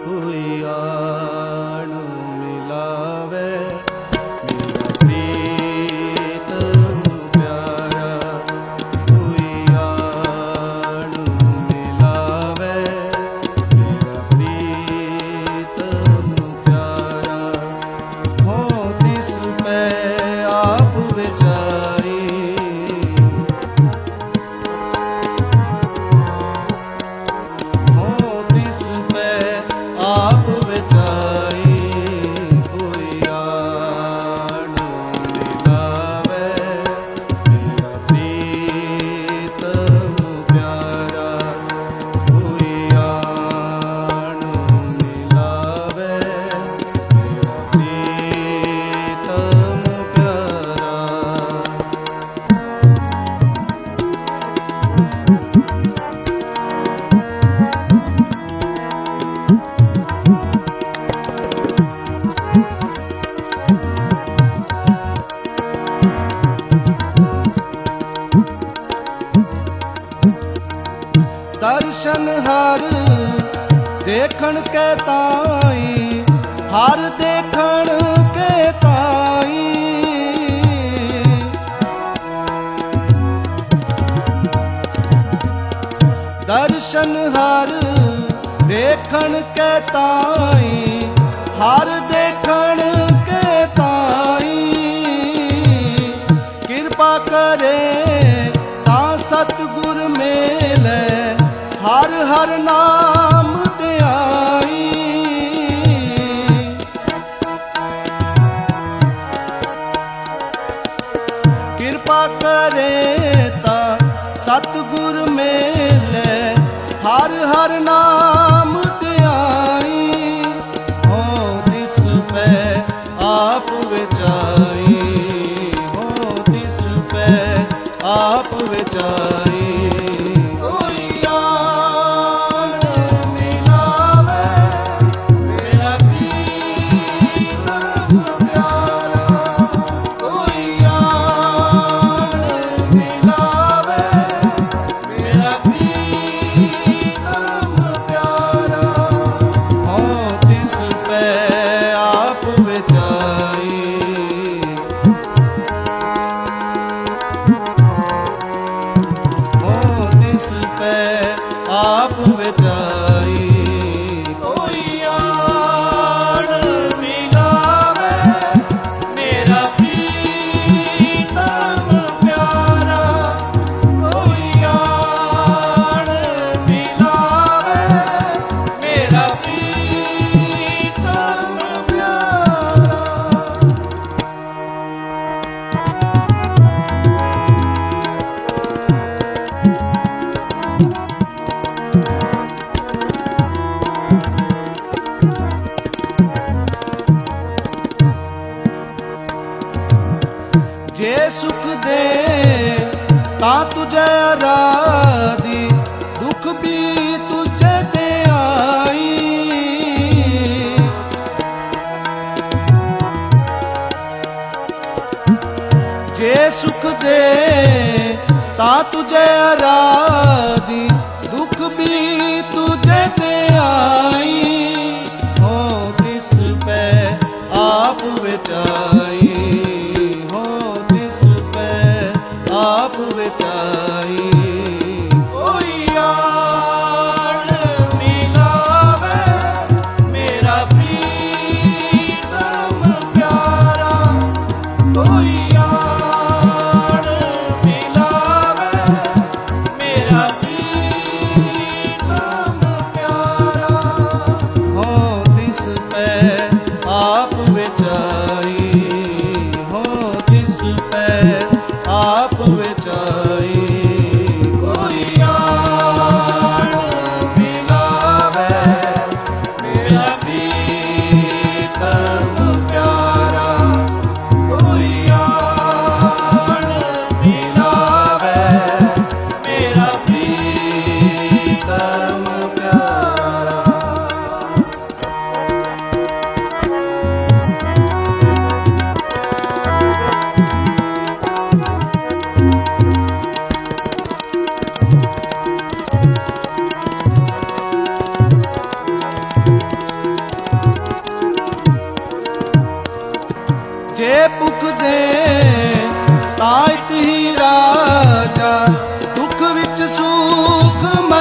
कोई आन मिलावे मेरा प्रीतम प्यारा, कोई आन मिलावे मेरा प्रीतम प्यारा। हो तिस पे आप विचारी, हो तिस पे आप विचारी, कोई आन मिलावे मेरा प्रीतम प्यारा, कोई आन मिलावे मेरा प्रीतम प्यारा। दर्शन हर देखण के ताई, हर देखण के ताई। दर्शन हर देखण के ताई, हर देखण के ताई। कृपा करे ता सतगुर मेले, हर हर नाम ध्याई। कृपा करे ता सतगुर मेले, हर हर नाम ध्याई। हो तिस पे आप विचारी, हो तिस पे आप विचारी, कोई आन मिलावे मेरा प्रीतम प्यारा, कोई आन मिलावे मेरा प्रीतम प्यारा। हो तिस पे आप विचारी, हो तिस पे आप विचारी, कोई आन मिलावे मेरा प्रीतम प्यारा, कोई आन मिलावे मेरा प्रीतम प्यारा। जे सुख दे ता तुझे आराधी, दुख भी तुझे दे आई। जे सुख दे ता तुझे आराधी, दुख भी तुझे दे आई। हो तिस पे आप विचारी, हो तिस पे आप विचारी, कोई आन मिलावे मेरा प्रीतम प्यारा, कोई आन मिलावे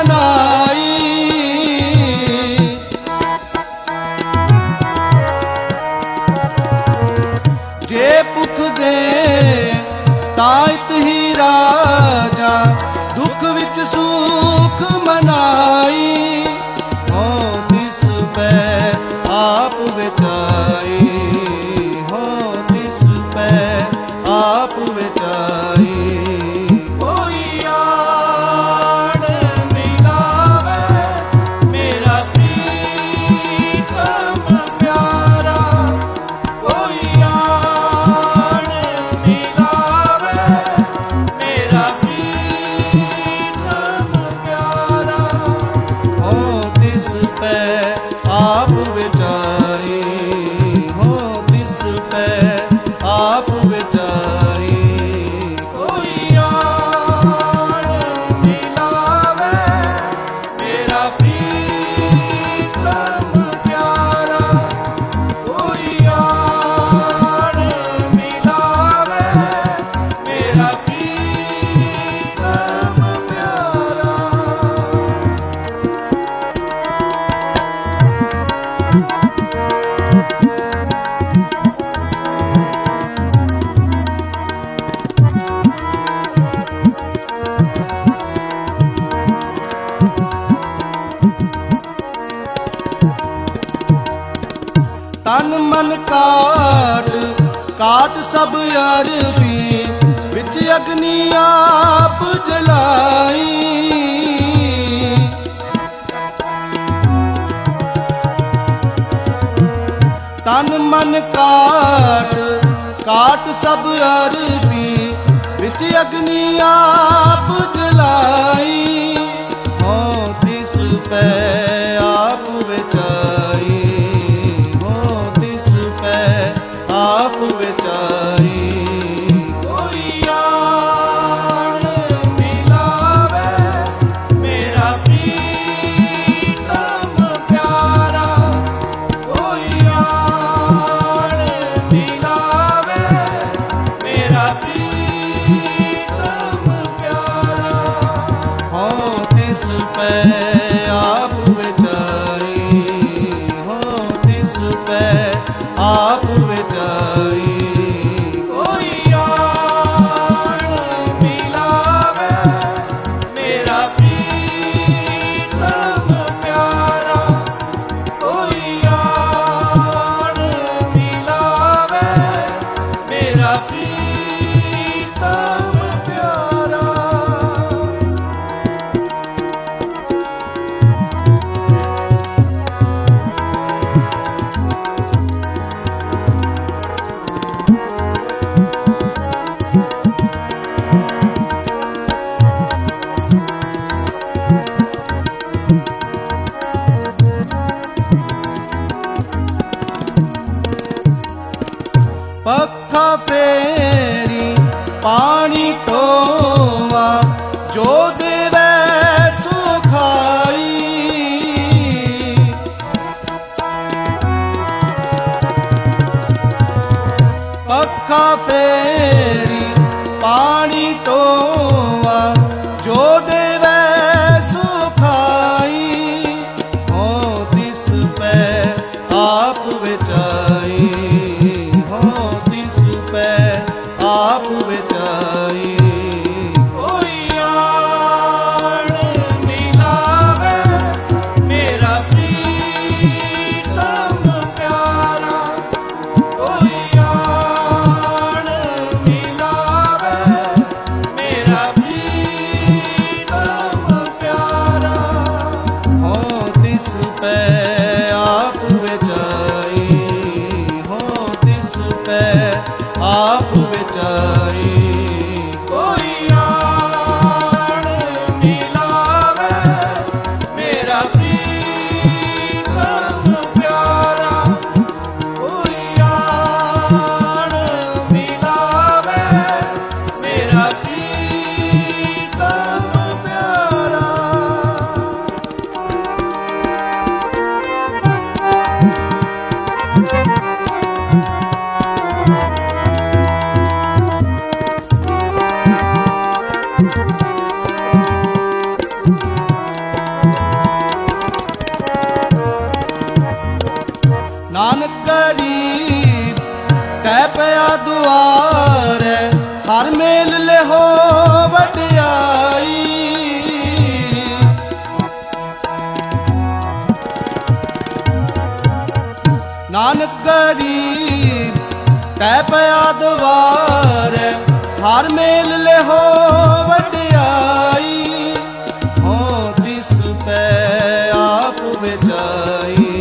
ਮਨਾਈ। ਜੇ ਭੁੱਖ ਦੇ ਤਾਇਤ ਹੀ ਰਾਜਾ, ਦੁੱਖ ਵਿੱਚ ਸੁਖ ਮਨਾਈ। ਹੋ ਤਿਸ ਪੈ ਆਪ ਵਿਚਾਈ, ਹੋ ਤਿਸ ਪੈ ਆਪ ਵਿਚਾਈ। ਕੋਈ ਆਣ ਮਿਲਾਵੇ ਮੇਰਾ ਪ੍ਰੀਤਮ ਪਿਆਰਾ, ਕੋਈ ਆਣ ਮਿਲਾਵੇ ਮੇਰਾ ਪ੍ਰੀਤਮ ਪਿਆਰਾ। ਹੋ ਤਿਸ ਪੈ ਆਪ ਵਿਚਾਰੀ, ਹੋ ਤਿਸ ਪੈ ਆਪ ਵਿਚਾਰੀ। ਕੋਈ ਆਣ ਮਿਲਾਵੇ ਮੇਰਾ ਪ੍ਰੀਤਮ ਪਿਆਰਾ, ਕੋਈ ਆਣ ਮਿਲਾਵੇ ਮੇਰਾ ਪ੍ਰੀਤਮ ਪਿਆਰਾ। ਤਨ ਮਨ ਕਾਟ ਕਾਟ ਸਭ ਅਰਬੀ, ਵਿੱਚ ਅਗਨੀ ਆਪ ਜਲਾਈ। ਤਨ ਮਨ ਕਾਟ ਕਾਟ ਸਭ ਅਰਬੀ, ਵਿੱਚ ਅਗਨੀ ਆਪ ਜਲਾਈ। ਹੋ ਤਿਸ ਪੈ ਆਪ ਵਿਚਾਈ, ਹੋ ਤਿਸ ਪੈ ਆਪ ਵਿਚਾਈ। ਕੋਈ ਆਣ ਮਿਲਾਵੇ ਮੇਰਾ ਪ੍ਰੀਤਮ ਪਿਆਰਾ, ਕੋਈ ਆਣ ਮਿਲਾਵੇ ਮੇਰਾ ਪ੍ਰੀਤਮ ਪਿਆਰਾ। ਹੋ ਤਿਸ ਪੈ ਆਪ ਵਿਚਾਈ, ਹੋ ਤਿਸ ਪੈ ਆਪ ਵਿਚਾਈ। ਕੋਈ ਆਣ ਮਿਲਾਵੇ ਮੇਰਾ ਪ੍ਰੀਤਮ ਪਿਆਰਾ, ਕੋਈ ਆਣ ਮਿਲਾਵੇ ਮੇਰਾ ਪ੍ਰੀਤਮ ਪਿਆਰਾ। ਪੱਖਾ ਫੇਰੀ ਪਾਣੀ ਢੋਵਾ, ਜੋ ਦੇਵੈ ਸੋ ਖਾਈ। ਪੱਖਾ ਫੇਰੀ ਪਾਣੀ ਢੋਵਾ, ਜੋ ਦੇਵੈ ਸੋ ਖਾਈ। ਹੋ ਤਿਸ ਪੈ ਆਪ ਵਿਚਾਈ, ਹੋ ਤਿਸ ਪੈ ਆਪ ਵਿਚਾਈ। ਕੋਈ ਆਣ ਮਿਲਾਵੇ ਮੇਰਾ ਪ੍ਰੀਤਮ ਪਿਆਰਾ, ਕੋਈ ਆਣ ਨਾਨਕ ਗਰੀਬ ਕਹਿ ਪਿਆ ਦੁਆਰੈ ਹਰ ਮੇਲ ਲਿਹੋ ਵਡਿਆਈ। ਨਾਨਕ ਗਰੀਬ ਕਹਿ ਪਿਆ ਦੁਆਰੈ ਹਰ ਮੇਲ ਲਿਹੋ ਵਡਿਆਈ। ਹੋ ਤਿਸ ਪੈ ਆਪ ਵਿਚਾਈ।